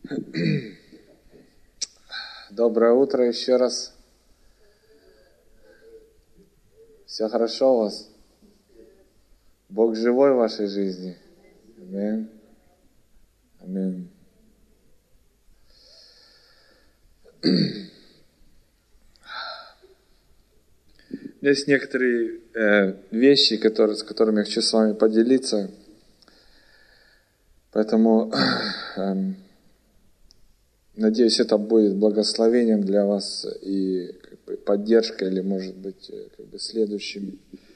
Доброе утро еще раз. Все хорошо у вас? Бог живой в вашей жизни? Аминь. Аминь. Есть некоторые вещи, с которыми я хочу с вами поделиться. Поэтому надеюсь, это будет благословением для вас и поддержкой, или, может быть, следующим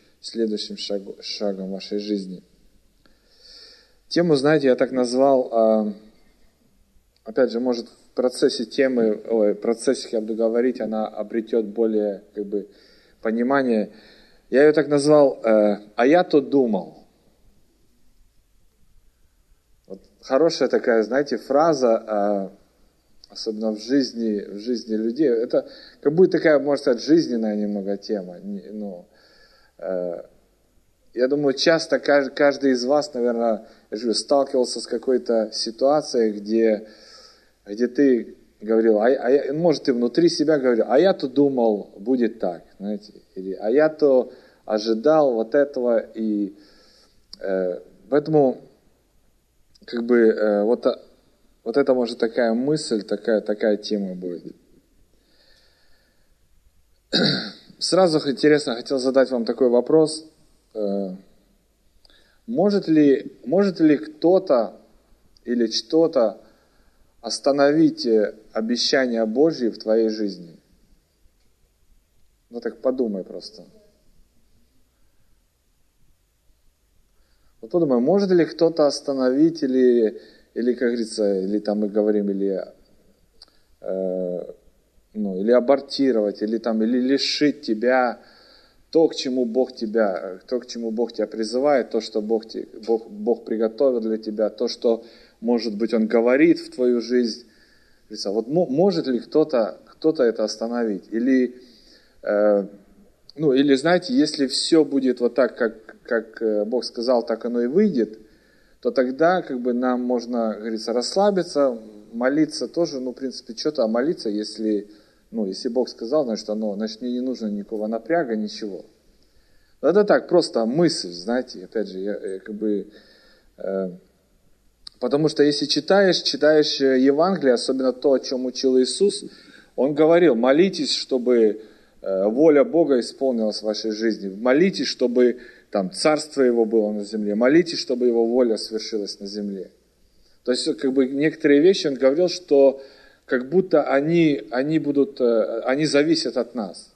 шагом вашей жизни. Тему, знаете, я так назвал, опять же, может, в процессе я буду говорить, она обретет более, понимание. Я ее так назвал, а я-то думал. Вот хорошая такая, знаете, фраза, особенно в жизни людей. Это как будет такая, можно сказать, жизненная немного тема. Я думаю, часто каждый из вас, наверное, сталкивался с какой-то ситуацией, где ты говорил, может, ты внутри себя говорил, а я-то думал, будет так, знаете, или а я-то ожидал вот этого, и поэтому, вот это, может, такая мысль, такая тема будет. Сразу интересно, хотел задать вам такой вопрос. Может ли кто-то или что-то остановить обещания Божьи в твоей жизни? Ну так подумай просто. Вот подумай, может ли кто-то остановить или как говорится, или там мы говорим, или абортировать, или лишить тебя то, к чему Бог тебя призывает, то, что Бог приготовил для тебя, то, что, может быть, Он говорит в твою жизнь. Вот может ли кто-то это остановить? Или, знаете, если все будет вот так, как Бог сказал, так оно и выйдет, то тогда нам можно, говорится, расслабиться, молиться тоже, в принципе, что-то молиться, если Бог сказал, значит, мне не нужно никакого напряга, ничего. Но это так, просто мысль, знаете, опять же, потому что если читаешь Евангелие, особенно то, о чем учил Иисус, Он говорил, молитесь, чтобы воля Бога исполнилась в вашей жизни, молитесь, чтобы там царство Его было на земле, молитесь, чтобы Его воля свершилась на земле. То есть, некоторые вещи Он говорил, что как будто они зависят от нас.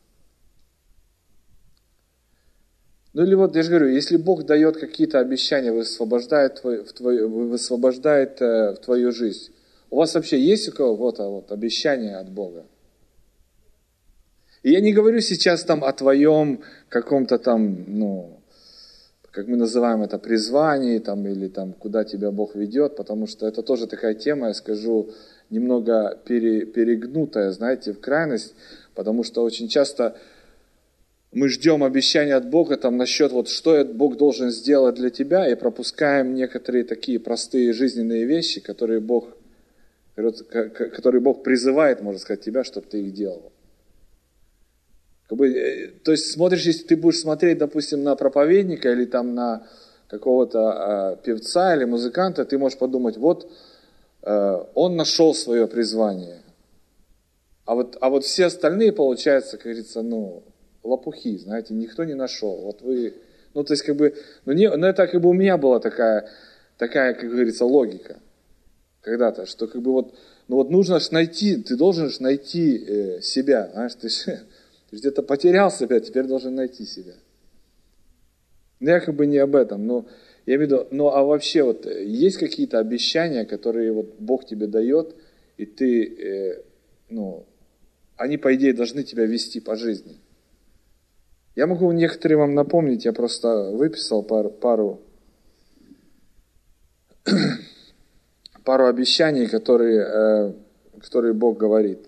Или вот, я же говорю, если Бог дает какие-то обещания, высвобождает в твою жизнь, у вас вообще есть у кого-то обещания от Бога? И я не говорю сейчас о твоем каком-то как мы называем это, призвании, или куда тебя Бог ведет, потому что это тоже такая тема, я скажу, немного перегнутая, знаете, в крайность, потому что очень часто мы ждем обещания от Бога насчет что Бог должен сделать для тебя, и пропускаем некоторые такие простые жизненные вещи, которые Бог призывает, можно сказать, тебя, чтобы ты их делал. То есть смотришь, если ты будешь смотреть, допустим, на проповедника или на какого-то певца или музыканта, ты можешь подумать, он нашел свое призвание. А вот все остальные, получается, как говорится, лопухи, знаете, никто не нашел. Это у меня была такая, как говорится, логика когда-то, что нужно найти, ты должен найти себя, знаешь, ты где-то потерял себя, теперь должен найти себя. Я не об этом, но я имею в виду, а вообще есть какие-то обещания, которые Бог тебе дает, и ты, они, по идее, должны тебя вести по жизни. Я могу некоторые вам напомнить, я просто выписал пару обещаний, которые Бог говорит.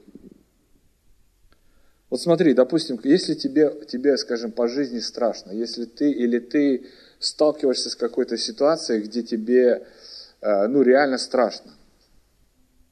Вот смотри, допустим, если тебе, скажем, по жизни страшно, если ты сталкиваешься с какой-то ситуацией, где тебе, реально страшно.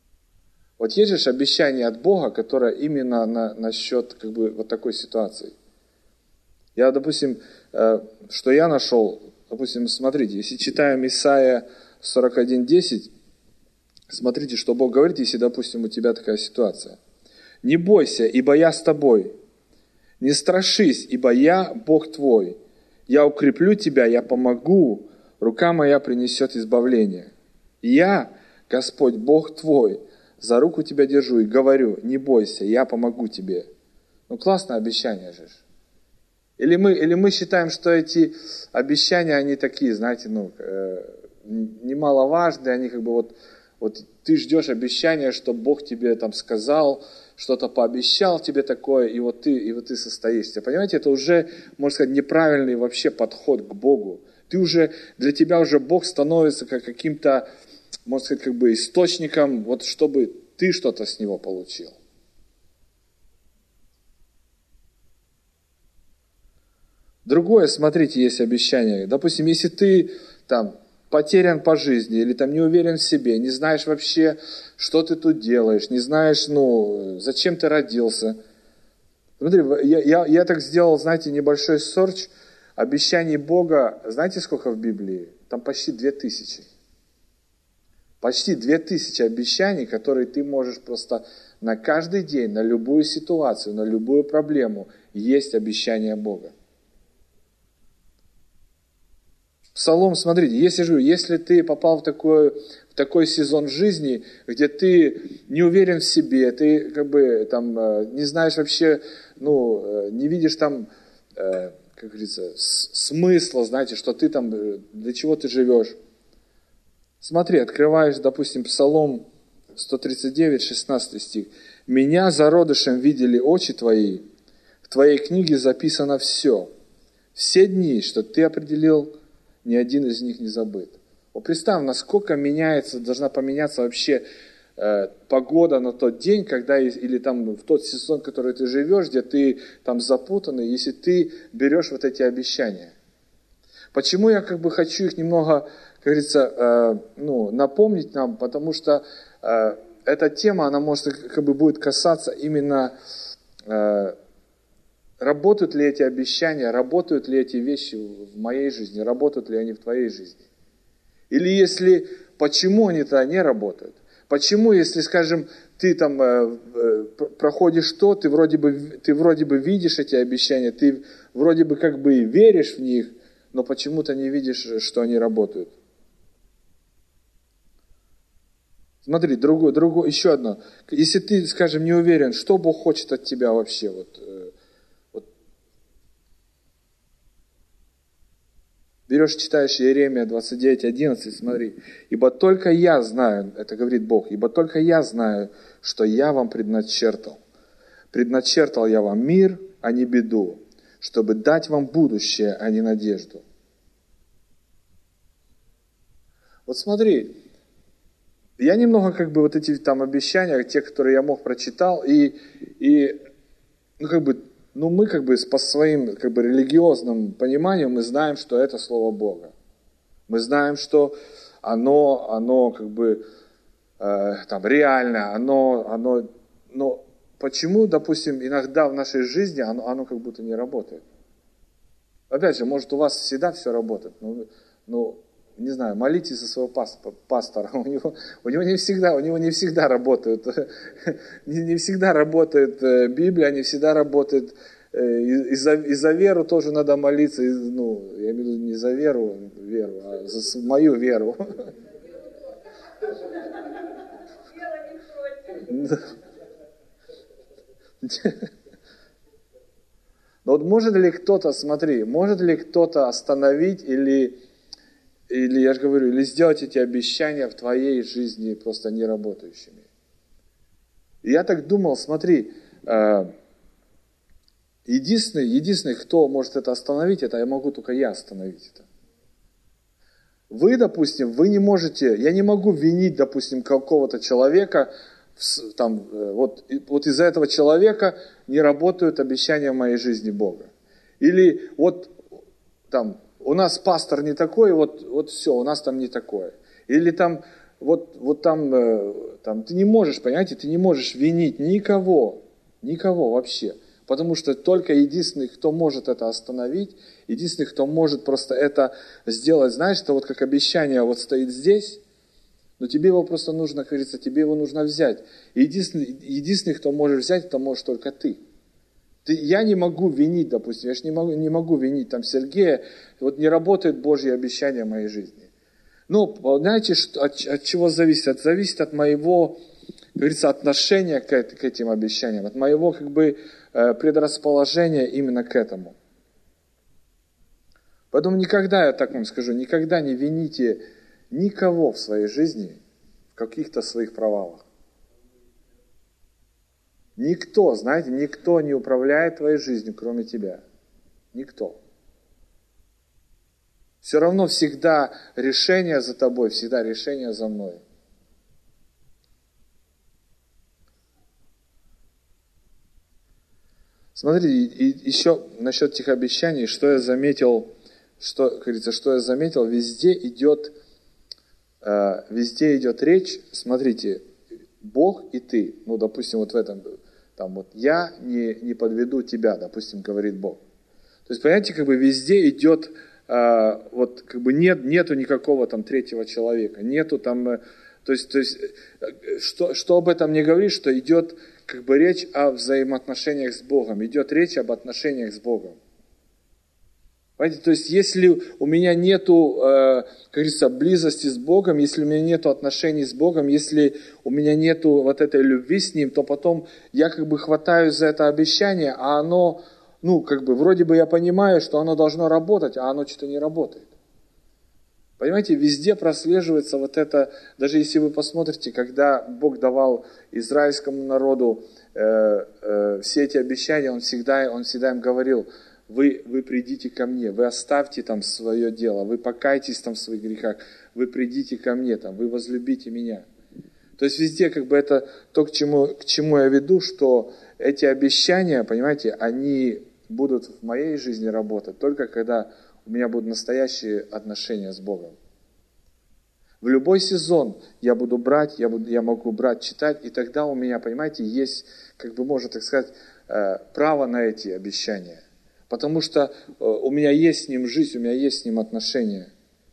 Вот есть же обещание от Бога, которое именно насчет как бы вот такой ситуации. Я, допустим, что я нашел, допустим, смотрите, если читаем Исайя 41:10, смотрите, что Бог говорит, если, допустим, у тебя такая ситуация. «Не бойся, ибо я с тобой. Не страшись, ибо я Бог твой. Я укреплю тебя, я помогу, рука моя принесет избавление. Я, Господь, Бог твой, за руку тебя держу и говорю, не бойся, я помогу тебе». Ну, классное обещание же. Или мы считаем, что эти обещания, они такие, знаете, немаловажные, они как бы вот ты ждешь обещания, что Бог тебе там сказал, что-то пообещал тебе такое, и вот ты состоишься. Понимаете, это уже, можно сказать, неправильный вообще подход к Богу. Для тебя уже Бог становится как каким-то, можно сказать, как бы источником, вот чтобы ты что-то с Него получил. Другое, смотрите, есть обещание. Допустим, если ты там потерян по жизни, или там не уверен в себе, не знаешь вообще, что ты тут делаешь, не знаешь, зачем ты родился. Смотри, я так сделал, знаете, небольшой сорч обещаний Бога. Знаете, сколько в Библии? Там почти 2000. Почти 2000 обещаний, которые ты можешь просто на каждый день, на любую ситуацию, на любую проблему, есть обещание Бога. Псалом, смотрите, если ты попал в такой сезон жизни, где ты не уверен в себе, ты как бы там не знаешь вообще, не видишь там, как говорится, смысла, знаете, что ты там, для чего ты живешь. Смотри, открываешь, допустим, Псалом 139, 16 стих. «Меня зародышем видели очи твои, в твоей книге записано все дни, что ты определил, ни один из них не забыт». Вот представь, насколько должна поменяться вообще погода на тот день, когда, или там в тот сезон, в который ты живешь, где ты там запутанный, если ты берешь вот эти обещания. Почему я как бы хочу их немного, как говорится, напомнить нам, потому что эта тема, она может как бы будет касаться именно работают ли эти обещания, работают ли эти вещи в моей жизни, работают ли они в твоей жизни. Или почему они-то не работают? Почему, если, скажем, ты там проходишь ты вроде бы видишь эти обещания, ты вроде бы как бы веришь в них, но почему-то не видишь, что они работают. Смотри, еще одно. Если ты, скажем, не уверен, что Бог хочет от тебя вообще, берешь, читаешь Иеремия 29:11, смотри. «Ибо только я знаю», это говорит Бог, «ибо только я знаю, что я вам предначертал. Предначертал я вам мир, а не беду, чтобы дать вам будущее, а не надежду». Вот смотри, я немного как бы вот эти там обещания, те, которые я мог, прочитал, мы как бы по своим как бы религиозным пониманиям мы знаем, что это Слово Бога. Мы знаем, что оно как бы там реально, но почему, допустим, иногда в нашей жизни оно как будто не работает? Опять же, может, у вас всегда все работает, но не знаю, молитесь за своего пастора, у него не всегда работает, не всегда работает Библия, не всегда работает, и за веру тоже надо молиться, я имею в виду не за веру, а за мою веру. Но вот может ли кто-то остановить или я же говорю, или сделать эти обещания в твоей жизни просто неработающими? И я так думал, смотри, единственный, кто может это остановить, это только я остановить это. Вы, допустим, не можете, я не могу винить, допустим, какого-то человека, вот из-за этого человека не работают обещания в моей жизни Бога. Или у нас пастор не такой, вот все, у нас там не такое. Или там вот там ты не можешь, понимаете, ты не можешь винить никого вообще. Потому что только единственный, кто может это остановить, единственный, кто может просто это сделать, знаешь, это вот как обещание вот стоит здесь, но тебе его просто нужно, как говорится, тебе его нужно взять. И единственный, кто может взять, это можешь только ты. Я не могу винить, допустим, я же не могу винить там Сергея, вот не работает Божье обещание в моей жизни. Ну, знаете, от чего зависит? Это зависит от моего, как говорится, отношения к этим обещаниям, от моего как бы предрасположения именно к этому. Поэтому никогда, я так вам скажу, никогда не вините никого в своей жизни в каких-то своих провалах. Никто, знаете, никто не управляет твоей жизнью, кроме тебя. Никто. Все равно всегда решение за тобой, всегда решение за мной. Смотрите, и еще насчет этих обещаний, что я заметил, везде идет речь, смотрите, Бог и ты, ну, допустим, вот в этом, там вот, я не подведу тебя, допустим, говорит Бог. То есть, понимаете, как бы везде идет, вот, как бы нету никакого там третьего человека, нету там, то есть что об этом не говорит, что идет, как бы, речь о взаимоотношениях с Богом, идет речь об отношениях с Богом. Понимаете, то есть, если у меня нету, как говорится, близости с Богом, если у меня нету отношений с Богом, если у меня нету вот этой любви с Ним, то потом я как бы хватаюсь за это обещание, а оно, ну, как бы, вроде бы я понимаю, что оно должно работать, а оно что-то не работает. Понимаете, везде прослеживается вот это, даже если вы посмотрите, когда Бог давал израильскому народу все эти обещания, Он всегда им говорил: вы придите ко мне, вы оставьте там свое дело, вы покайтесь там в своих грехах, вы придите ко мне, там, вы возлюбите меня. То есть везде как бы это то, к чему я веду, что эти обещания, понимаете, они будут в моей жизни работать только когда у меня будут настоящие отношения с Богом. В любой сезон я буду брать, я могу брать, читать, и тогда у меня, понимаете, есть, как бы можно так сказать, право на эти обещания. Потому что у меня есть с Ним жизнь, у меня есть с Ним отношения.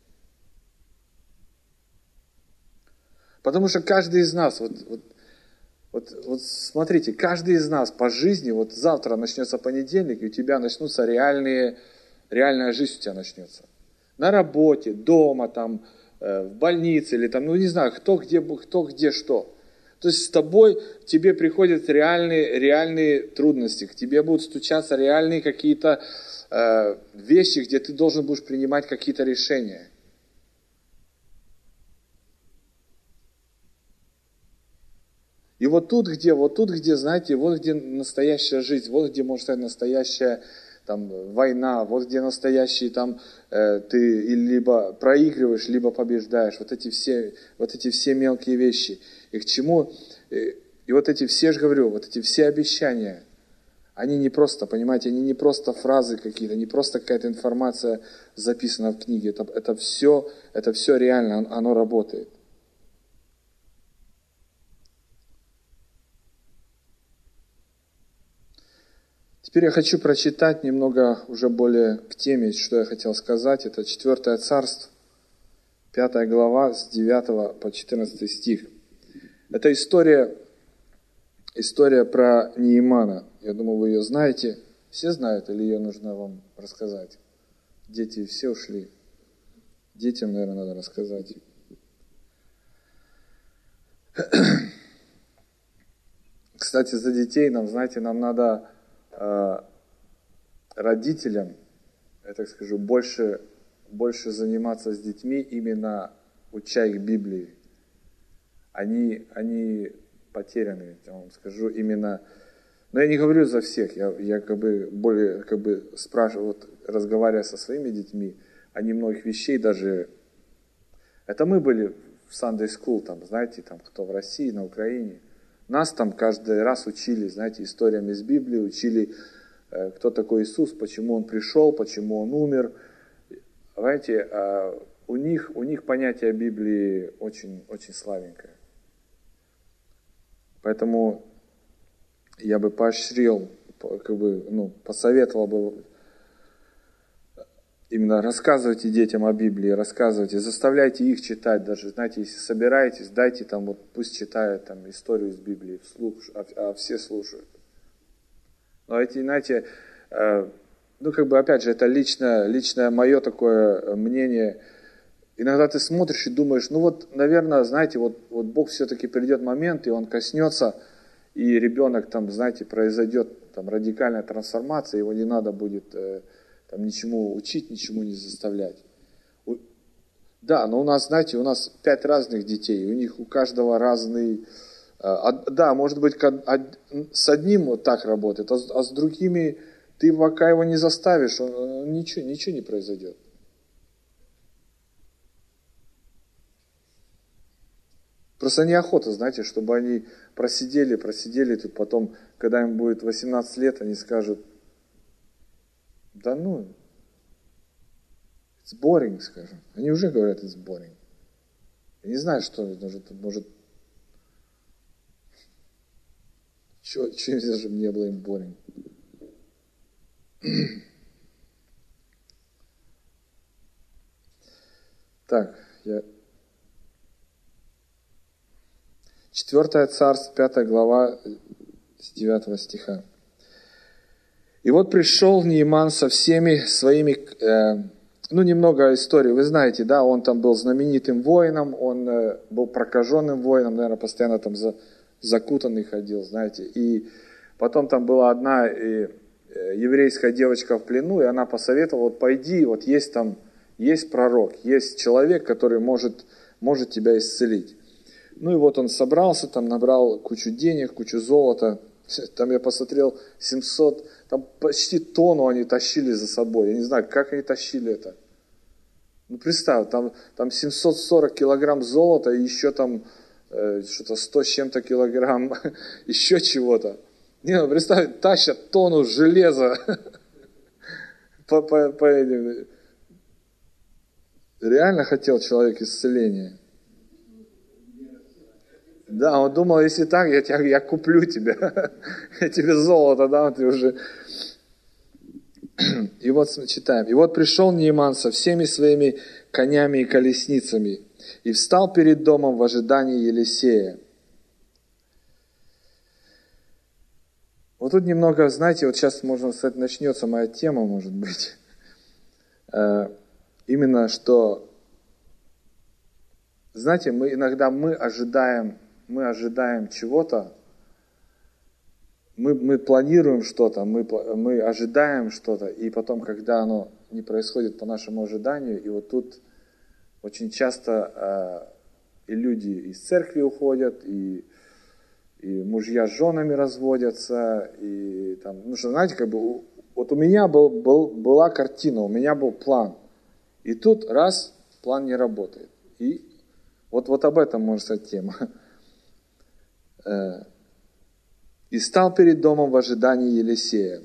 Потому что каждый из нас, вот смотрите, каждый из нас по жизни, вот завтра начнется понедельник, и у тебя начнутся реальная жизнь у тебя начнется. На работе, дома, там, в больнице, или там, ну не знаю, кто где что. То есть с тобой, тебе приходят реальные трудности, к тебе будут стучаться реальные какие-то вещи, где ты должен будешь принимать какие-то решения. И вот тут, где, знаете, вот где настоящая жизнь, вот где может стать настоящая там, война, вот где настоящий там ты либо проигрываешь, либо побеждаешь. Вот эти все мелкие вещи. И к чему? И вот эти все, же говорю, вот эти все обещания, они не просто, понимаете, они не просто фразы какие-то, не просто какая-то информация записана в книге. Это все реально, оно работает. Теперь я хочу прочитать немного уже более к теме, что я хотел сказать. Это 4 Царств, 5 глава, с 9 по 14 стих. Это история про Неемана. Я думаю, вы ее знаете. Все знают, или ее нужно вам рассказать? Дети все ушли. Детям, наверное, надо рассказать. Кстати, за детей нам надо родителям, я так скажу, больше заниматься с детьми, именно уча их Библии. Они потеряны, я вам скажу, именно. Но я не говорю за всех, я как бы более спрашиваю, вот, разговаривая со своими детьми, они многих вещей даже. Это мы были в Sunday School, там, знаете, там, кто в России, на Украине. Нас там каждый раз учили, знаете, историями из Библии, учили, кто такой Иисус, почему Он пришел, почему Он умер. Знаете, у них понятие Библии очень, очень слабенькое. Поэтому я бы поощрил, посоветовал бы именно рассказывайте детям о Библии, рассказывайте, заставляйте их читать даже, знаете, если собираетесь, дайте пусть читают историю из Библии вслух, а все слушают. Но эти, знаете, опять же, это личное мое такое мнение. Иногда ты смотришь и думаешь, наверное, знаете, Бог все-таки придет момент, и Он коснется, и ребенок произойдет радикальная трансформация, его не надо будет ничему учить, ничему не заставлять. Да, но у нас 5 разных детей, у них у каждого разный... Да, может быть, с одним так работает, а с другими ты пока его не заставишь, ничего не произойдет. Просто неохота, знаете, чтобы они просидели, тут потом, когда им будет 18 лет, они скажут, it's boring, скажем. Они уже говорят, it's boring. Я не знаю, что может чего же не было им boring. Так, 4 Царств, 5 глава, с 9 стиха. И вот пришел Нееман со всеми своими, немного истории, вы знаете, да, он там был знаменитым воином, он был прокаженным воином, наверное, постоянно там закутанный ходил, знаете, и потом там была одна еврейская девочка в плену, и она посоветовала, пойди, есть пророк, есть человек, который может тебя исцелить. И вот он собрался, набрал кучу денег, кучу золота. Там я посмотрел 700, там почти тонну они тащили за собой. Я не знаю, как они тащили это. Представь, там 740 килограмм золота и еще что-то 100 с чем-то килограмм еще чего-то. Представь, тащат тонну железа. Реально хотел человек исцеления. Да, он думал, если так, я куплю тебя. Я тебе золото дам, ты уже... И вот читаем. И вот пришел Нееман со всеми своими конями и колесницами и встал перед домом в ожидании Елисея. Вот тут немного, знаете, сейчас, можно сказать, начнется моя тема, может быть. Именно что, знаете, иногда мы ожидаем чего-то, мы планируем что-то, мы ожидаем что-то, и потом, когда оно не происходит по нашему ожиданию, и вот тут очень часто и люди из церкви уходят, и мужья с женами разводятся, и знаете, вот у меня была картина, у меня был план, и тут раз, план не работает. И вот об этом может стать тема. И стал перед домом в ожидании Елисея.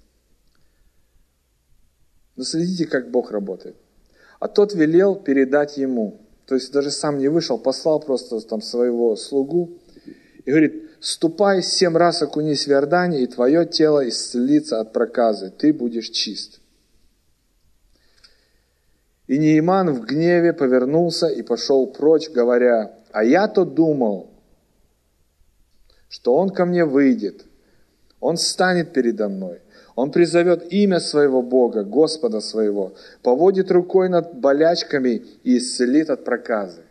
Следите, как Бог работает. А тот велел передать ему. То есть даже сам не вышел, послал просто своего слугу. И говорит, ступай 7 раз окунись в Иордане, и твое тело исцелится от проказы. Ты будешь чист. И Нееман в гневе повернулся и пошел прочь, говоря, а я-то думал, что он ко мне выйдет, он встанет передо мной, он призовет имя своего Бога, Господа своего, поводит рукой над болячками и исцелит от проказы.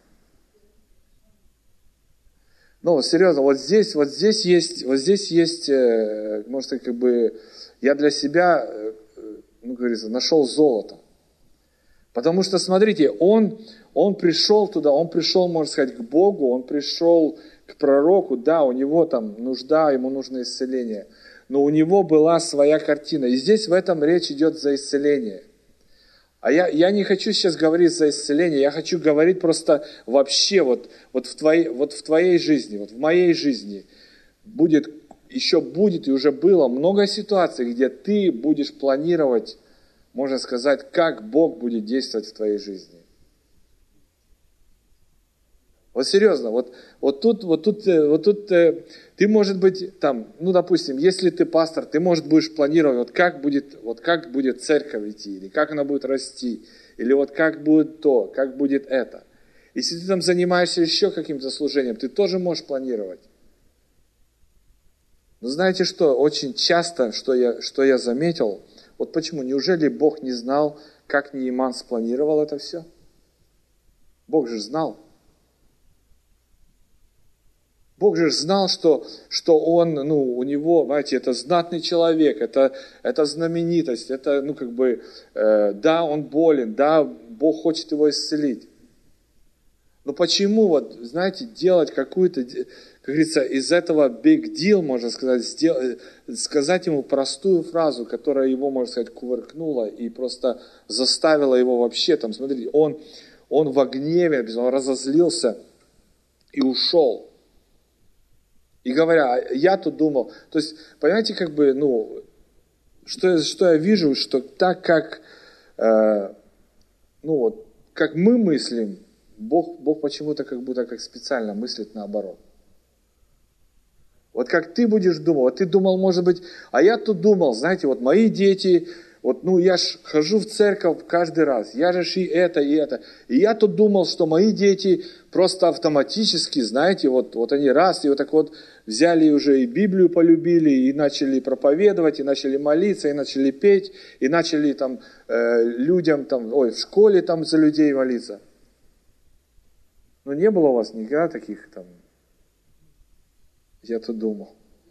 Серьезно, вот здесь есть, может сказать, я для себя, нашел золото. Потому что, смотрите, он пришел туда, он пришел, можно сказать, к Богу, он пришел к пророку, да, у него нужда, ему нужно исцеление. Но у него была своя картина. И здесь в этом речь идет за исцеление. А я не хочу сейчас говорить за исцеление, я хочу говорить просто вообще вот в твоей жизни, вот в моей жизни будет и уже было много ситуаций, где ты будешь планировать, можно сказать, как Бог будет действовать в твоей жизни. Вот серьезно, вот тут ты, может быть, там, ну, допустим, если ты пастор, ты, может, будешь планировать, вот как будет церковь идти, или как она будет расти, или вот как будет то, как будет это. Если ты там занимаешься еще каким-то служением, ты тоже можешь планировать. Но знаете что, очень часто, что я заметил, вот почему, неужели Бог не знал, как Нееман спланировал это все? Бог же знал. Бог же знал, что он, у него, знаете, это знатный человек, это знаменитость, это, да, он болен, да, Бог хочет его исцелить. Но почему, знаете, делать какую-то, как говорится, из этого big deal, можно сказать, сказать ему простую фразу, которая его, можно сказать, кувыркнула и просто заставила его вообще, там, смотрите, он во гневе, он разозлился и ушел. И говоря, я тут думал, то есть, понимаете, что я вижу, что так как, как мы мыслим, Бог почему-то как будто как специально мыслит наоборот. Вот как ты будешь думать, ты думал, может быть, а я тут думал, знаете, мои дети, я ж хожу в церковь каждый раз, я же и это. И я тут думал, что мои дети просто автоматически, знаете, они раз, и взяли уже и Библию полюбили, и начали проповедовать, и начали молиться, и начали петь, и начали там людям, в школе там за людей молиться. Но не было у вас никогда таких там, я тут думал.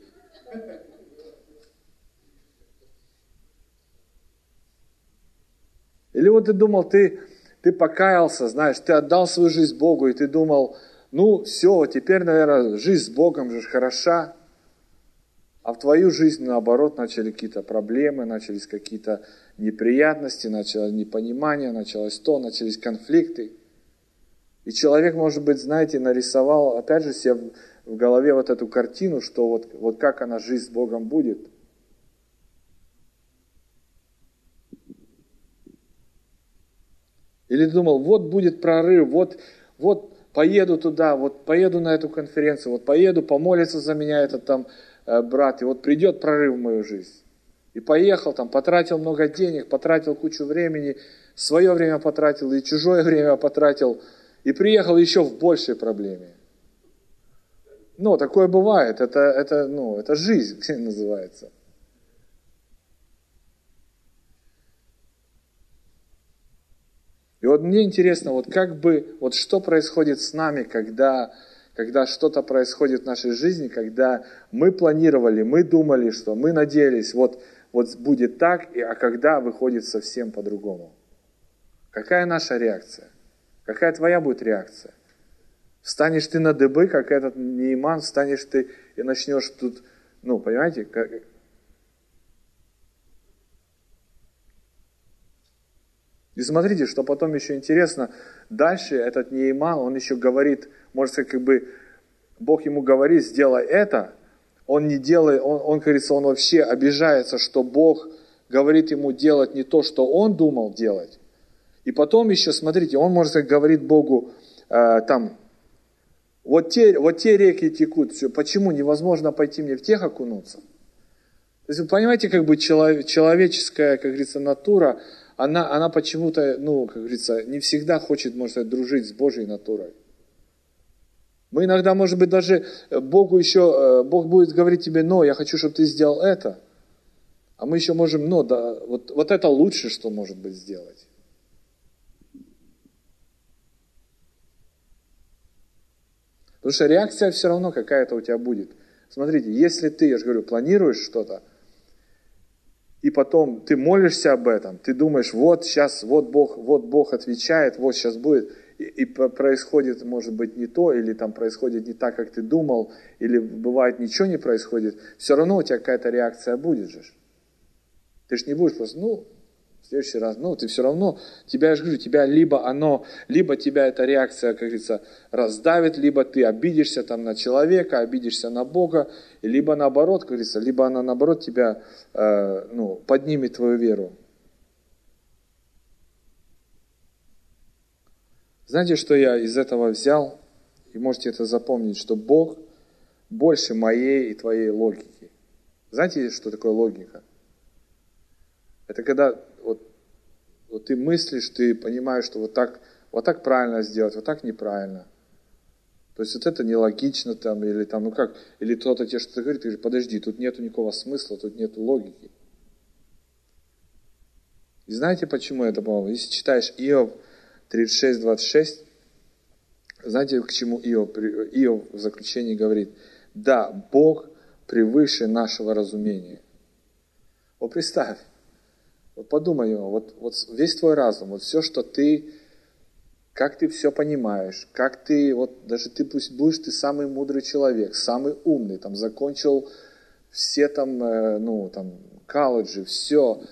Или ты думал, ты покаялся, знаешь, ты отдал свою жизнь Богу, и ты думал, все, теперь, наверное, жизнь с Богом же хороша. А в твою жизнь, наоборот, начали какие-то проблемы, начались какие-то неприятности, началось непонимание, начались конфликты. И человек, может быть, знаете, нарисовал, опять же, себе в голове эту картину, что как она, жизнь с Богом будет. Или думал, будет прорыв, поеду туда, поеду на эту конференцию, поеду, помолится за меня этот там брат, и придет прорыв в мою жизнь. И поехал там, потратил много денег, потратил кучу времени, свое время потратил и чужое время потратил, и приехал еще в большей проблеме. Такое бывает, это жизнь называется. И мне интересно, что происходит с нами, когда что-то происходит в нашей жизни, когда мы планировали, мы думали, что мы надеялись, будет так, а когда выходит совсем по-другому. Какая наша реакция? Какая твоя будет реакция? Встанешь ты на дыбы, как этот Нееман, встанешь ты и начнешь тут, понимаете, И смотрите, что потом еще интересно, дальше этот Нееман, он еще говорит, может сказать, Бог ему говорит, сделай это, он не делает, он говорится, он вообще обижается, что Бог говорит ему делать не то, что он думал делать. И потом еще, смотрите, он, может сказать, говорит Богу, те реки текут, все, почему невозможно пойти мне в тех окунуться? То есть вы понимаете, человеческая, как говорится, натура, она почему-то, как говорится, не всегда хочет, может сказать, дружить с Божьей натурой. Мы иногда, может быть, даже Бог будет говорить тебе, я хочу, чтобы ты сделал это. А мы еще можем, это лучше, что может быть сделать. Потому что реакция все равно какая-то у тебя будет. Смотрите, если ты, я же говорю, планируешь что-то, и потом ты молишься об этом, ты думаешь, сейчас, Бог отвечает, сейчас будет, и происходит, может быть, не то, или там происходит не так, как ты думал, или бывает ничего не происходит, все равно у тебя какая-то реакция будет же. Ты же не будешь просто, в следующий раз, ты все равно, я же говорю, либо тебя эта реакция, как говорится, раздавит, либо ты обидишься там на человека, обидишься на Бога, либо наоборот, как говорится, либо она наоборот тебя, поднимет твою веру. Знаете, что я из этого взял? и можете это запомнить, что Бог больше моей и твоей логики. Знаете, что такое логика? Это когда вот ты мыслишь, ты понимаешь, что вот так правильно сделать, вот так неправильно. То есть вот это нелогично там, или там, ну как, или кто-то тебе что-то говорит, ты говоришь, подожди, тут нету никакого смысла, тут нету логики. И знаете, почему это, по-моему? Если читаешь Иов 36:26, знаете, к чему Иов в заключении говорит? Да, Бог превыше нашего разумения. Вот представь, вот подумай, вот весь твой разум, вот все, что ты, как ты все понимаешь, как ты, вот даже ты пусть будешь ты самый мудрый человек, самый умный, там закончил все там, колледжи, все,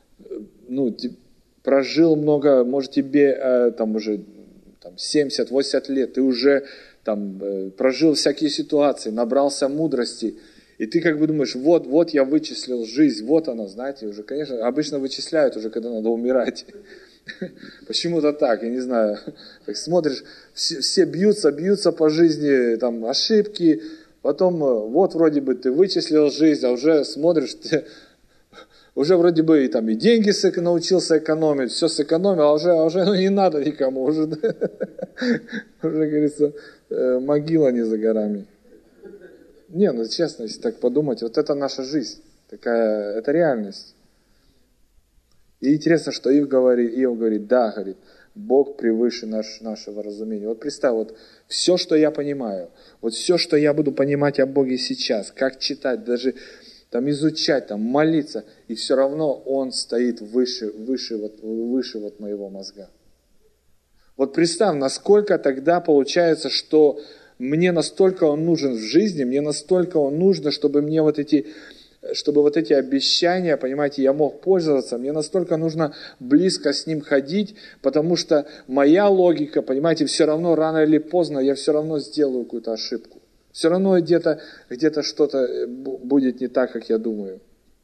прожил много, может тебе там уже 70-80 лет, ты уже там прожил всякие ситуации, набрался мудрости, и ты как бы думаешь, вот я вычислил жизнь, вот она, знаете, уже, конечно, обычно вычисляют уже, когда надо умирать. Почему-то так, я не знаю. Так смотришь, все бьются по жизни, там ошибки, потом вот вроде бы ты вычислил жизнь, а уже смотришь, ты уже вроде бы и деньги научился экономить, все сэкономил, а уже не надо никому, уже говорится, могила не за горами. Не, честно, если так подумать, вот это наша жизнь, это реальность. И интересно, что Иов говорит, да, говорит, Бог превыше нашего разумения. Вот представь, вот все, что я понимаю, вот все, что я буду понимать о Боге сейчас, как читать, даже там изучать, там молиться, и все равно Он стоит выше моего мозга. Вот представь, насколько тогда получается, что мне настолько Он нужен в жизни, мне настолько Он нужен, чтобы вот эти обещания, понимаете, я мог пользоваться, мне настолько нужно близко с Ним ходить, потому что моя логика, понимаете, все равно рано или поздно я все равно сделаю какую-то ошибку. Все равно где-то что-то будет не так, как я думаю.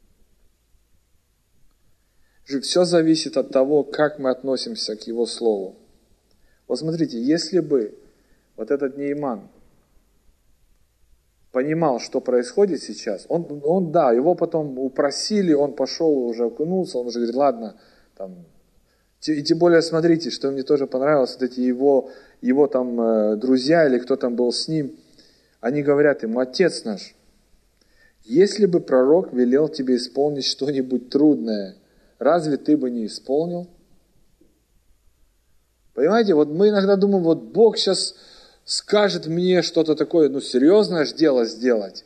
Все зависит от того, как мы относимся к Его Слову. Вот смотрите, если бы вот этот Нейман понимал, что происходит сейчас, он да, его потом упросили, он пошел, уже окунулся, он уже говорит, ладно, там, и тем более, смотрите, что мне тоже понравилось, вот эти его там друзья или кто там был с ним, они говорят ему, отец наш, если бы пророк велел тебе исполнить что-нибудь трудное, разве ты бы не исполнил? Понимаете, вот мы иногда думаем, вот Бог сейчас скажет мне что-то такое, серьезное ж дело сделать.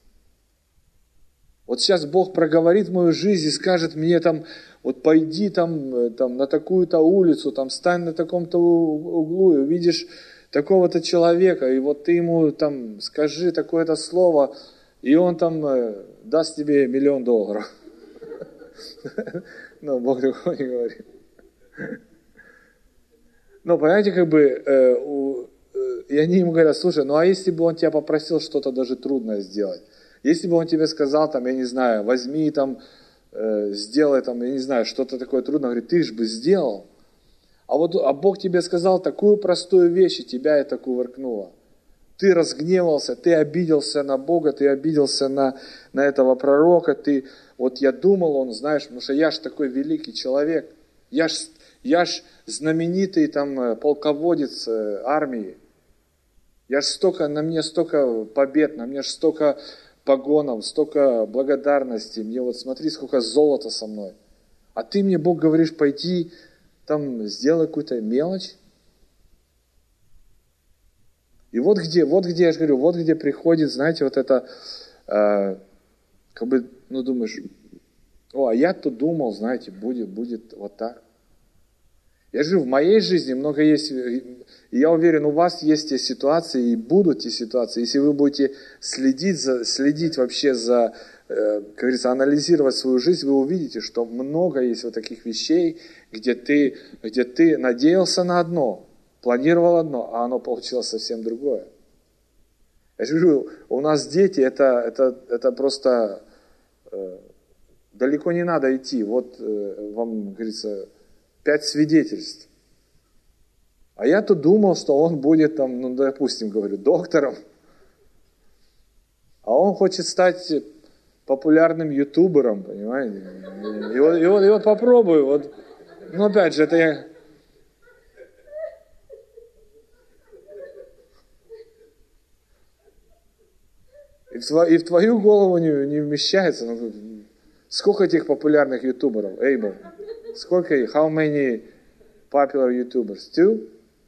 Вот сейчас Бог проговорит мою жизнь и скажет мне там, вот пойди там на такую-то улицу, там стань на таком-то углу и увидишь такого-то человека, и вот ты ему там скажи такое-то слово, и он там даст тебе $1 000 000. Но Бог такого не говорит. Но понимаете, и они ему говорят, слушай, а если бы он тебя попросил что-то даже трудное сделать? Если бы он тебе сказал, там, я не знаю, возьми там, сделай там, я не знаю, что-то такое трудное, говорит, ты же бы сделал. А Бог тебе сказал такую простую вещь, и тебя это кувыркнуло. Ты разгневался, ты обиделся на Бога, ты обиделся на этого пророка, я думал, он, знаешь, потому что я ж такой великий человек, я ж знаменитый там полководец армии, на мне столько побед, на мне столько погонов, столько благодарности, мне вот смотри, сколько золота со мной. А ты мне, Бог, говоришь, пойди там сделай какую-то мелочь. И вот где, я же говорю, вот где приходит, знаете, вот это, думаешь, а я-то думал, знаете, будет вот так. Я же в моей жизни много есть, и я уверен, у вас есть те ситуации, и будут те ситуации, если вы будете следить вообще за, как говорится, анализировать свою жизнь, вы увидите, что много есть вот таких вещей, где ты надеялся на одно, планировал одно, а оно получилось совсем другое. Я же говорю, у нас дети, это просто далеко не надо идти. Вот вам, говорится, 5 свидетельств. А я-то думал, что он будет там, ну, допустим, говорю, доктором. А он хочет стать популярным ютубером, понимаете? И вот попробую. Вот. Ну, опять же, это я... И в твою голову не вмещается. Ну, сколько этих популярных ютуберов? Эйбл. Сколько их? How many popular YouTubers? 2?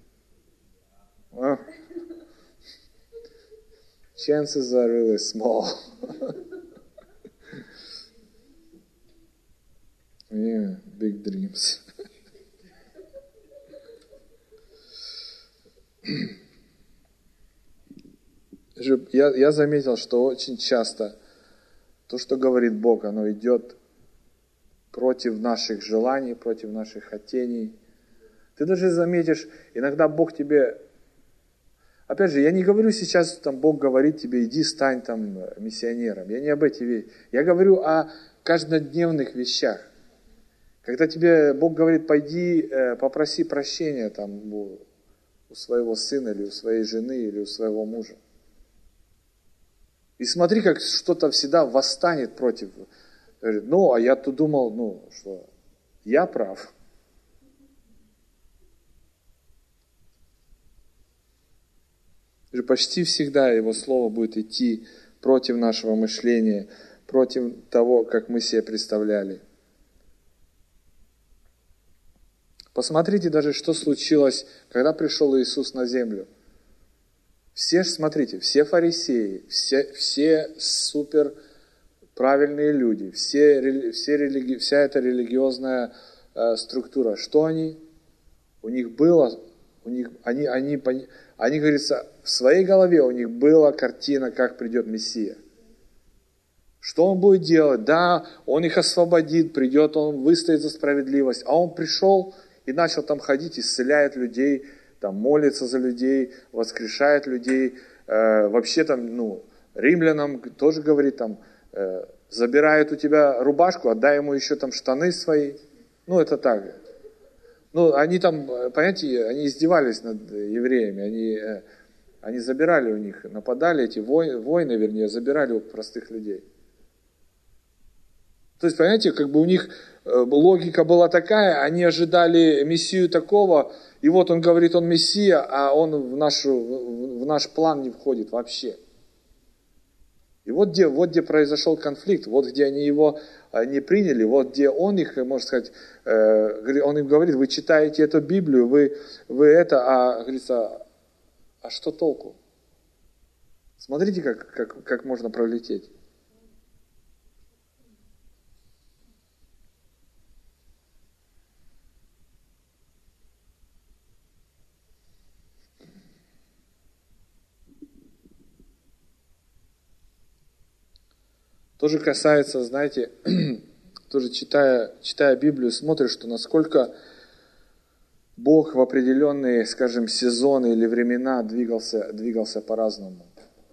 Chances are really small. Yeah, big dreams. Я заметил, что очень часто то, что говорит Бог, оно идет против наших желаний, против наших хотений. Ты даже заметишь, иногда Бог тебе... Опять же, я не говорю сейчас, там Бог говорит тебе, иди стань там миссионером. Я не об этих вещах. Я говорю о каждодневных вещах. Когда тебе Бог говорит, пойди попроси прощения там у своего сына или у своей жены или у своего мужа. И смотри, как что-то всегда восстанет против. Говорит, ну, а я-то думал, ну, что я прав. Почти всегда Его Слово будет идти против нашего мышления, против того, как мы себе представляли. Посмотрите даже, что случилось, когда пришел Иисус на землю. Все, смотрите, все фарисеи, все супер правильные люди, вся эта религиозная структура, что они? У них было, они, говорится, в своей голове у них была картина, как придет Мессия. Что он будет делать? Да, он их освободит, придет, он выстоит за справедливость. А он пришел и начал там ходить, исцеляет людей, там молится за людей, воскрешает людей. Вообще там, ну, римлянам тоже говорит, там, забирает у тебя рубашку, отдай ему еще там штаны свои. Ну, это так. Ну, они там, понимаете, они издевались над евреями, они забирали у них, нападали, эти войны, вернее, забирали у простых людей. То есть, понимаете, как бы у них логика была такая, они ожидали Мессию такого, и вот он говорит, он Мессия, а он в наш план не входит вообще. И вот где произошел конфликт, вот где они его не приняли, вот где он их, можно сказать, он им говорит, вы читаете эту Библию, вы это, говорится, а что толку? Смотрите, как можно пролететь. Тоже касается, знаете, тоже читая Библию, смотришь, что насколько Бог в определенные, скажем, сезоны или времена двигался по-разному.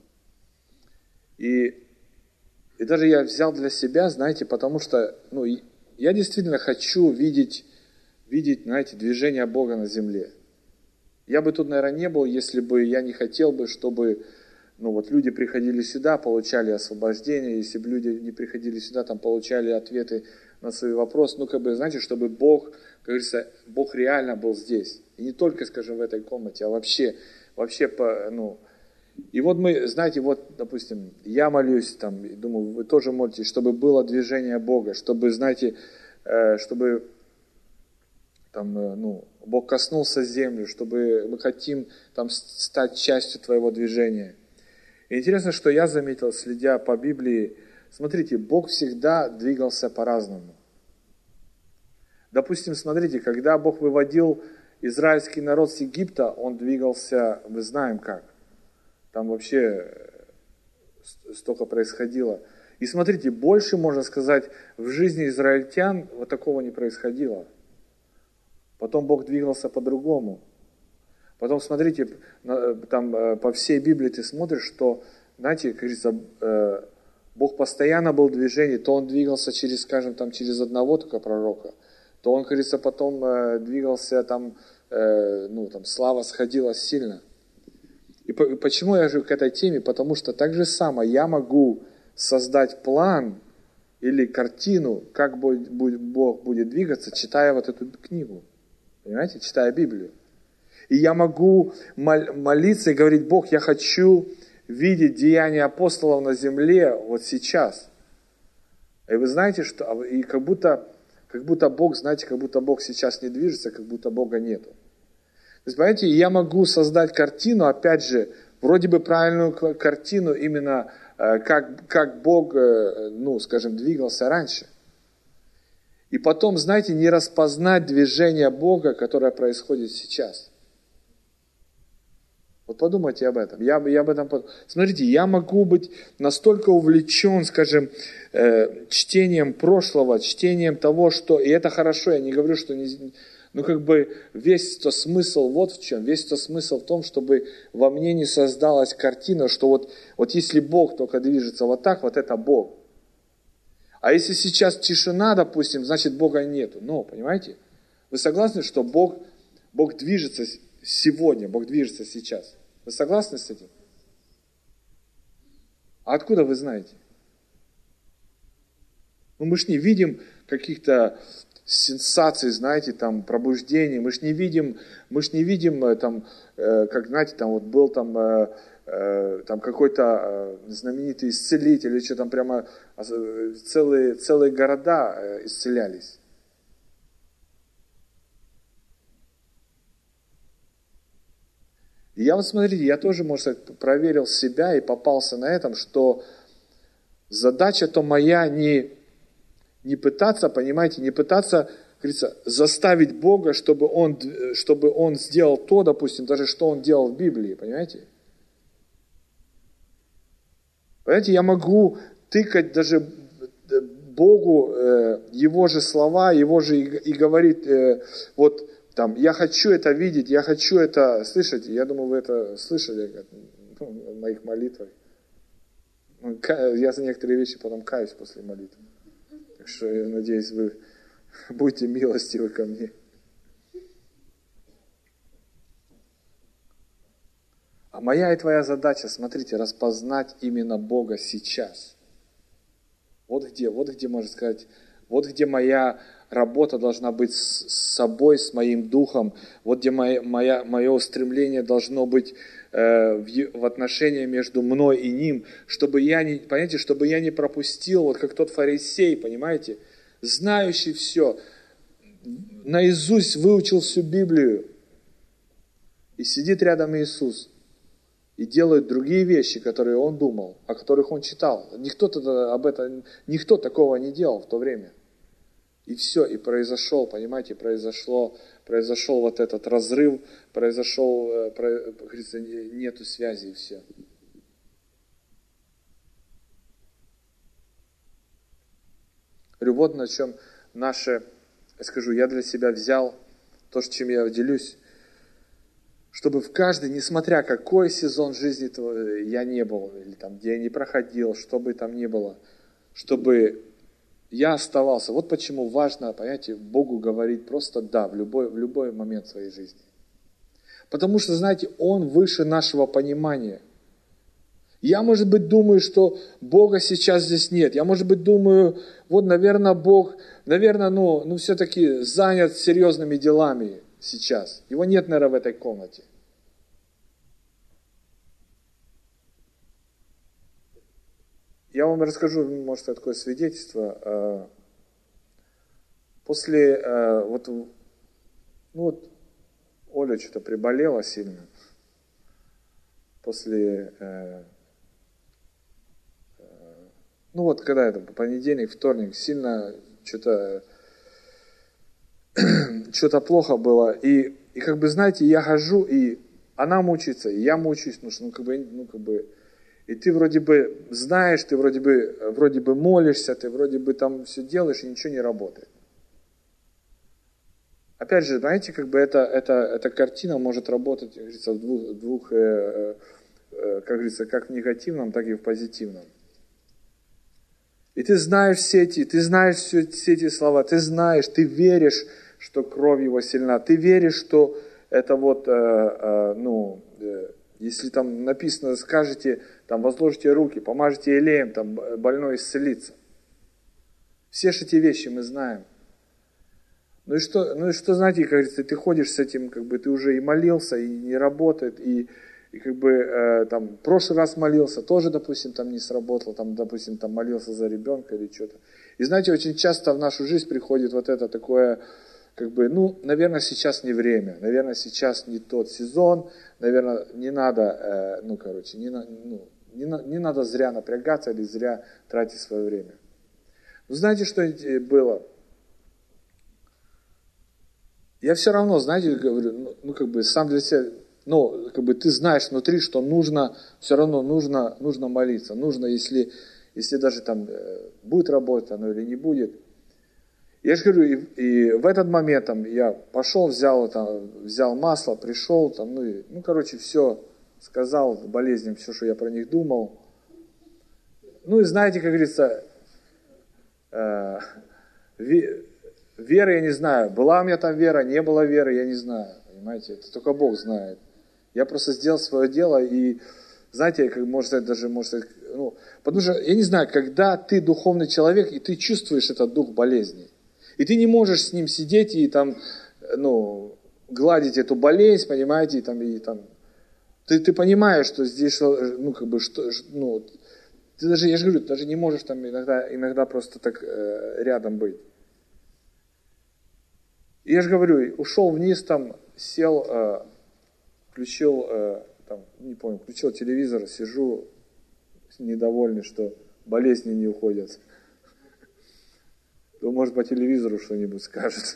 И даже я взял для себя, знаете, потому что, ну, я действительно хочу видеть, знаете, движение Бога на земле. Я бы тут, наверное, не был, если бы я не хотел бы, чтобы, ну, вот люди приходили сюда, получали освобождение, если бы люди не приходили сюда, там, получали ответы на свои вопросы, ну, как бы, знаете, чтобы Бог, как говорится, Бог реально был здесь. И не только, скажем, в этой комнате, а вообще, ну, и вот мы, знаете, вот, допустим, я молюсь, там, думаю, вы тоже молитесь, чтобы было движение Бога, чтобы, знаете, чтобы, там, ну, Бог коснулся земли, чтобы мы хотим, там, стать частью твоего движения. И интересно, что я заметил, следя по Библии, смотрите, Бог всегда двигался по-разному. Допустим, смотрите, когда Бог выводил израильский народ с Египта, Он двигался, мы знаем как. Там вообще столько происходило. И смотрите, больше, можно сказать, в жизни израильтян вот такого не происходило. Потом Бог двигался по-другому. Потом, смотрите, там по всей Библии ты смотришь, что, знаете, как говорится, Бог постоянно был в движении, то Он двигался через, скажем, там, через одного только пророка, то Он, как говорится, потом двигался там слава сходила сильно. И почему я же к этой теме? Потому что так же само я могу создать план или картину, как Бог будет двигаться, читая вот эту книгу. Понимаете? Читая Библию. И я могу молиться и говорить: Бог, я хочу видеть деяния апостолов на земле вот сейчас. И вы знаете, что и как будто Бог, знаете, как будто Бог сейчас не движется, как будто Бога нету. То есть, понимаете, я могу создать картину, опять же, вроде бы правильную картину, именно как Бог, двигался раньше. И потом, знаете, не распознать движение Бога, которое происходит сейчас. Вот подумайте об этом. Я об этом подумал. Смотрите, я могу быть настолько увлечен, чтением прошлого, чтением того, что... И это хорошо, я не говорю, что... весь то смысл вот в чем. Весь то смысл в том, чтобы во мне не создалась картина, что вот если Бог только движется вот так, вот это Бог. А если сейчас тишина, допустим, значит Бога нету. Понимаете? Вы согласны, что Бог движется сегодня, Бог движется сейчас? Вы согласны с этим? А откуда вы знаете? Мы ж не видим каких-то сенсаций, знаете, там, пробуждений. Мы ж не видим как, знаете, там вот был там какой-то знаменитый исцелитель, или что там прямо целые города исцелялись. И смотрите, я тоже, может сказать, проверил себя и попался на этом, что задача-то моя не пытаться, понимаете, не пытаться, говорится, заставить Бога, чтобы Он сделал то, допустим, даже что Он делал в Библии, понимаете? Понимаете, я могу тыкать даже Богу Его же слова, Его же и говорить, я хочу это видеть, я хочу это слышать. Я думаю, вы это слышали в моих молитвах. Я за некоторые вещи потом каюсь после молитвы. Так что я надеюсь, вы будете милостивы ко мне. А моя и твоя задача, смотрите, распознать именно Бога сейчас. Вот где, можно сказать, вот где моя работа должна быть с собой, с моим духом, вот где мое устремление должно быть в отношении между мной и ним, чтобы я не пропустил, вот как тот фарисей, понимаете, знающий все, наизусть выучил всю Библию, и сидит рядом Иисус, и делает другие вещи, которые он думал, о которых он читал. Никто такого не делал в то время. И все, и произошел, понимаете, произошел вот этот разрыв, говорится, нету связи, и все. Говорю, вот на чем я для себя взял то, чем я делюсь, чтобы в каждый, несмотря какой сезон жизни я не был, или там, где я не проходил, что бы там ни было, чтобы я оставался. Вот почему важно, понимаете, Богу говорить просто «да» в любой момент своей жизни. Потому что, знаете, Он выше нашего понимания. Я, может быть, думаю, что Бога сейчас здесь нет. Я, может быть, думаю, наверное, Бог, все-таки занят серьезными делами сейчас. Его нет, наверное, в этой комнате. Я вам расскажу, может, такое свидетельство. После, Оля что-то приболела сильно. После, когда это, понедельник, вторник, сильно что-то плохо было. И знаете, я хожу, и она мучается, и я мучаюсь, и ты вроде бы знаешь, ты вроде бы молишься, ты вроде бы там все делаешь, и ничего не работает. Опять же, знаете, эта картина может работать, как говорится, в двух, как говорится, как в негативном, так и в позитивном. И ты знаешь все эти слова, ты знаешь, ты веришь, что кровь его сильна, ты веришь, что это вот, если там написано, скажете, там возложите руки, помажете елеем, там больной исцелится. Все же эти вещи мы знаем. Ну и что, знаете, как говорится, ты ходишь с этим, как бы ты уже и молился, и не работает, и как бы там в прошлый раз молился, тоже, допустим, там не сработало, там, допустим, там молился за ребенка или что-то. И знаете, очень часто в нашу жизнь приходит вот это такое, как бы, наверное, сейчас не время, наверное, сейчас не тот сезон, наверное, не надо, не надо зря напрягаться или зря тратить свое время. Но знаете, что было? Я все равно, знаете, говорю, сам для себя, ты знаешь внутри, что все равно нужно молиться. Нужно, если даже там будет работать оно или не будет. Я же говорю, и в этот момент там, я пошел, взял масло, пришел, все сказал болезням, все, что я про них думал. И знаете, как говорится, вера, я не знаю, была у меня там вера, не было веры, я не знаю, понимаете, это только Бог знает. Я просто сделал свое дело, и, знаете, потому что, я не знаю, когда ты духовный человек, и ты чувствуешь этот дух болезни, и ты не можешь с ним сидеть и там, гладить эту болезнь, понимаете, ты понимаешь, что здесь, ты даже, я же говорю, даже не можешь там иногда просто так рядом быть. Я же говорю, ушел вниз, там, сел, включил телевизор, сижу недовольный, что болезни не уходят. То, может, по телевизору что-нибудь скажет.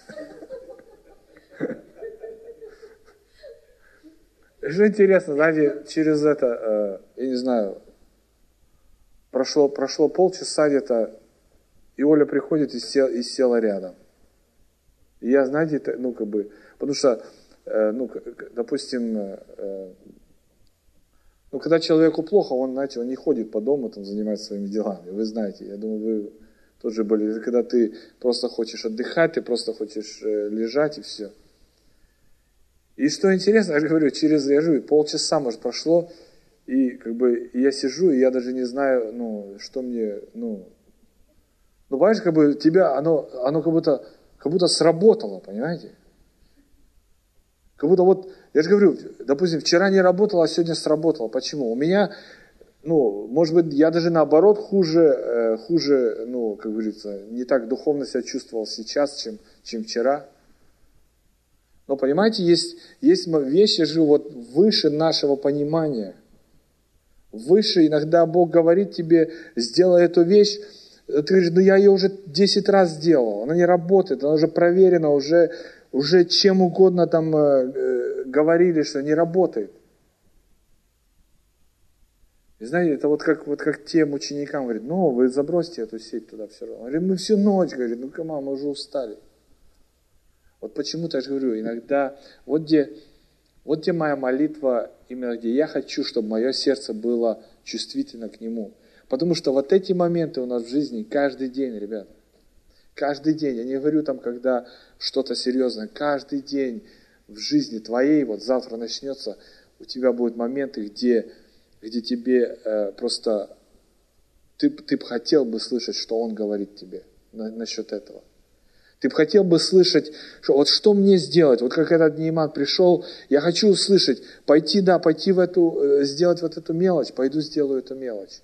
Что интересно, знаете, через это, я не знаю, прошло полчаса где-то, и Оля приходит и села рядом. И я, знаете, потому что, допустим, когда человеку плохо, он не ходит по дому, там, занимается своими делами. Вы знаете, я думаю, вы тоже были, когда ты просто хочешь отдыхать, ты просто хочешь лежать и все. И что интересно, я же говорю, полчаса, может, прошло, и я сижу, и я даже не знаю, что мне, понимаешь, тебя, оно как будто сработало, понимаете? Как будто я же говорю, допустим, вчера не работало, а сегодня сработало. Почему? У меня, может быть, я даже наоборот хуже, как говорится, не так духовно себя чувствовал сейчас, чем вчера. Но, понимаете, есть вещи же выше нашего понимания. Выше иногда Бог говорит тебе, сделай эту вещь. Ты говоришь, я ее уже 10 раз сделал, она не работает, она уже проверена, уже чем угодно там говорили, что не работает. И знаете, это как тем ученикам говорит, вы забросьте эту сеть туда все равно. Говорит, мы всю ночь, говорит, мы уже устали. Вот почему-то я же говорю, иногда, вот где моя молитва, именно где я хочу, чтобы мое сердце было чувствительно к Нему. Потому что вот эти моменты у нас в жизни каждый день, ребята. Каждый день. Я не говорю там, когда что-то серьезное. Каждый день в жизни твоей, завтра начнется, у тебя будут моменты, где тебе просто, ты бы хотел бы слышать, что Он говорит тебе насчет этого. Ты бы хотел бы слышать, что мне сделать? Как этот Нейман пришел, я хочу услышать, пойти сделать эту мелочь, пойду сделаю эту мелочь.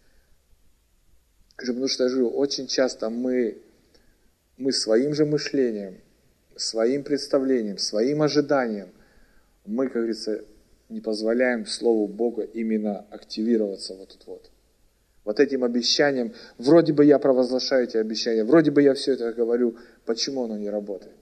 Потому что я говорю, очень часто мы своим же мышлением, своим представлением, своим ожиданием, мы, как говорится, не позволяем Слову Бога именно активироваться вот этим обещанием. Вроде бы я провозглашаю эти обещания, вроде бы я все это говорю, почему оно не работает?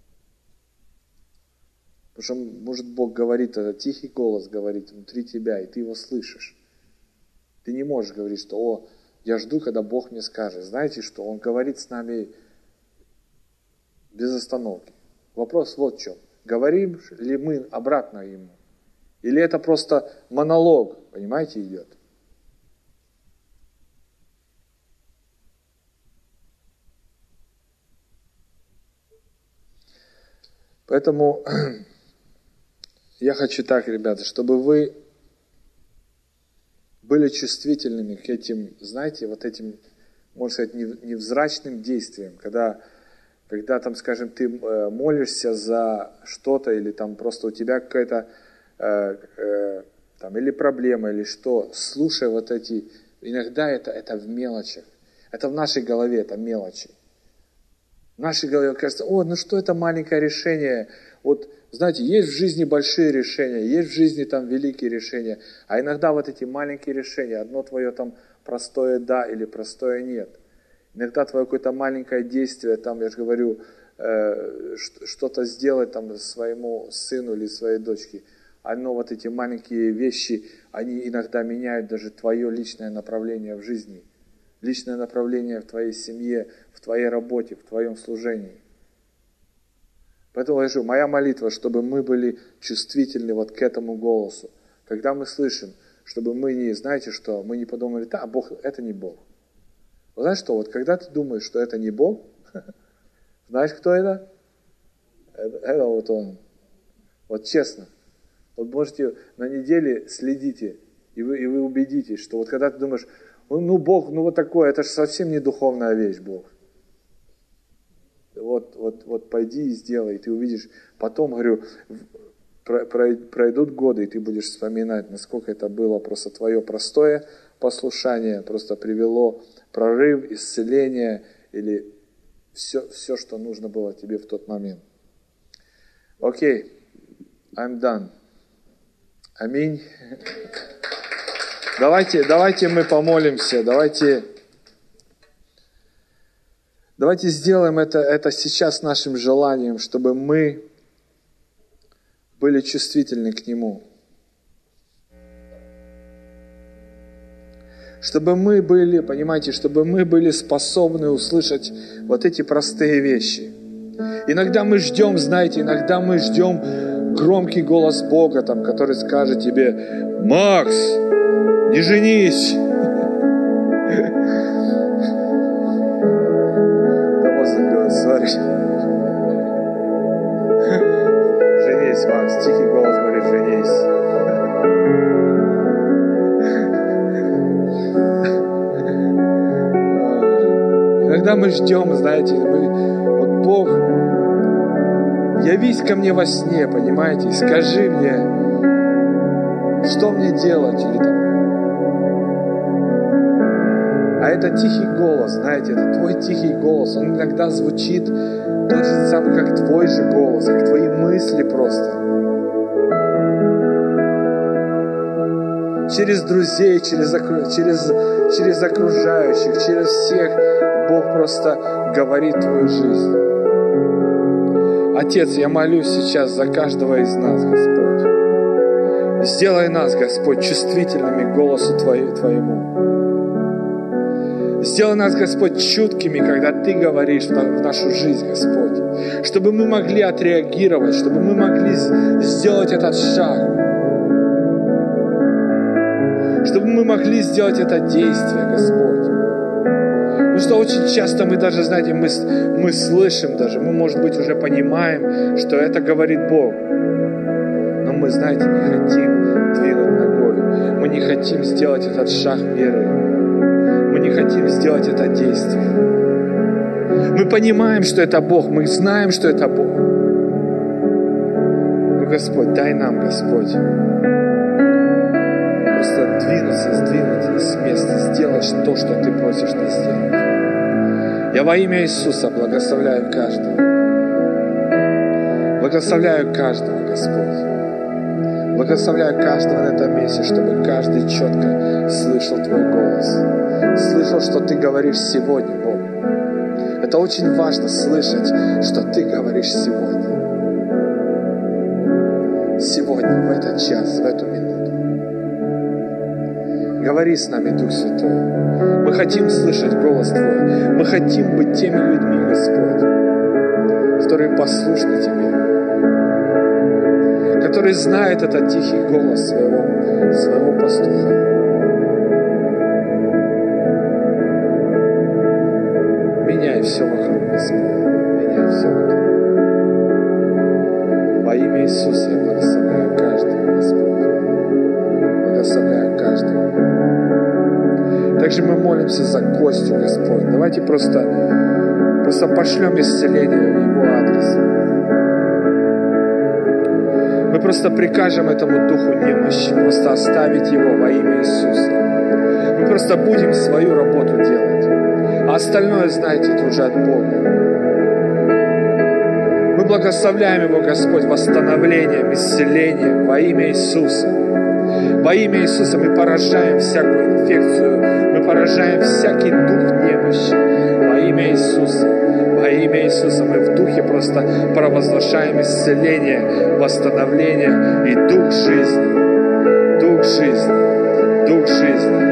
Потому что, может, Бог говорит, это тихий голос говорит внутри тебя, и ты его слышишь. Ты не можешь говорить, что, я жду, когда Бог мне скажет. Знаете что? Он говорит с нами без остановки. Вопрос вот в чем. Говорим ли мы обратно Ему? Или это просто монолог, понимаете, идет? Поэтому Я хочу так, ребята, чтобы вы были чувствительными к этим, знаете, вот этим, можно сказать, невзрачным действиям, когда там, скажем, ты молишься за что-то, или там просто у тебя какая-то там, или проблема, или что, слушай вот эти, иногда это в мелочах, это в нашей голове, это мелочи. В нашей голове кажется, ну что это маленькое решение, вот, знаете, есть в жизни большие решения, есть в жизни там великие решения, а иногда вот эти маленькие решения, одно твое там простое «да» или простое «нет». Иногда твое какое-то маленькое действие, там, я же говорю, что-то сделать там своему сыну или своей дочке, оно, вот эти маленькие вещи, они иногда меняют даже твое личное направление в жизни, личное направление в твоей семье, в твоей работе, в твоем служении. Поэтому я говорю, моя молитва, чтобы мы были чувствительны вот к этому голосу. Когда мы слышим, чтобы мы не, знаете что, мы не подумали, да, Бог, это не Бог. Вы знаете что, вот когда ты думаешь, что это не Бог, знаешь, кто это? Это вот Он. Вот честно. Вот можете на неделе следите, и вы убедитесь, что вот когда ты думаешь, ну Бог, ну вот такое, это же совсем не духовная вещь, Бог. Вот пойди и сделай, и ты увидишь. Потом, говорю, пройдут годы, и ты будешь вспоминать, насколько это было просто твое простое послушание, просто привело прорыв, исцеление, или все, что нужно было тебе в тот момент. Окей, I'm done. Аминь. Давайте мы помолимся, давайте сделаем это сейчас нашим желанием, чтобы мы были чувствительны к Нему. Чтобы мы были, понимаете, чтобы мы были способны услышать вот эти простые вещи. Иногда мы ждем, знаете, громкий голос Бога, там, который скажет тебе: «Макс, не женись!» Женись, Макс, тихий голос говорит: женись. Иногда мы ждем, знаете, вот Бог, явись ко мне во сне, понимаете, и скажи мне, что мне делать, или там. А это тихий голос, знаете, это твой тихий голос, он иногда звучит тот же самый, как твой же голос, как твои мысли просто. Через друзей, через окружающих, через всех Бог просто говорит твою жизнь. Отец, я молюсь сейчас за каждого из нас, Господь. Сделай нас, Господь, чувствительными к голосу Твоему. Сделай нас, Господь, чуткими, когда Ты говоришь в нашу жизнь, Господь. Чтобы мы могли отреагировать, чтобы мы могли сделать этот шаг. Чтобы мы могли сделать это действие, Господь. Потому что очень часто мы даже, знаете, мы слышим даже, мы, может быть, уже понимаем, что это говорит Бог. Но мы, знаете, не хотим двинуть ногой. Мы не хотим сделать этот шаг веры. Мы не хотим сделать это действие. Мы понимаем, что это Бог. Мы знаем, что это Бог. Но, Господь, дай нам, Господь, просто сдвинуть с места, сделать то, что Ты просишь нас сделать. Я во имя Иисуса благословляю каждого. Благословляю каждого, Господь. Благословляю каждого на этом месте, чтобы каждый четко слышал Твой голос. Слышал, что Ты говоришь сегодня, Бог. Это очень важно слышать, что Ты говоришь сегодня. Сегодня, в этот час, в эту минуту. Говори с нами, Дух Святой. Мы хотим слышать голос Твой. Мы хотим быть теми людьми, Господь, которые послушны Тебе, которые знают этот тихий голос своего пастуха. Меняй все вокруг, Господь. Меняй все вокруг. Во имя Иисуса я благословляю каждого. Также мы молимся за Костю, Господь. Давайте просто пошлем исцеление в его адрес. Мы просто прикажем этому духу немощи просто оставить его во имя Иисуса. Мы просто будем свою работу делать. А остальное, знаете, это уже от Бога. Мы благословляем его, Господь, восстановлением, исцелением во имя Иисуса. Во имя Иисуса мы поражаем всякую инфекцию, мы поражаем всякий дух немощи. Во имя Иисуса. Во имя Иисуса мы в духе просто провозглашаем исцеление, восстановление и дух жизни. Дух жизни. Дух жизни.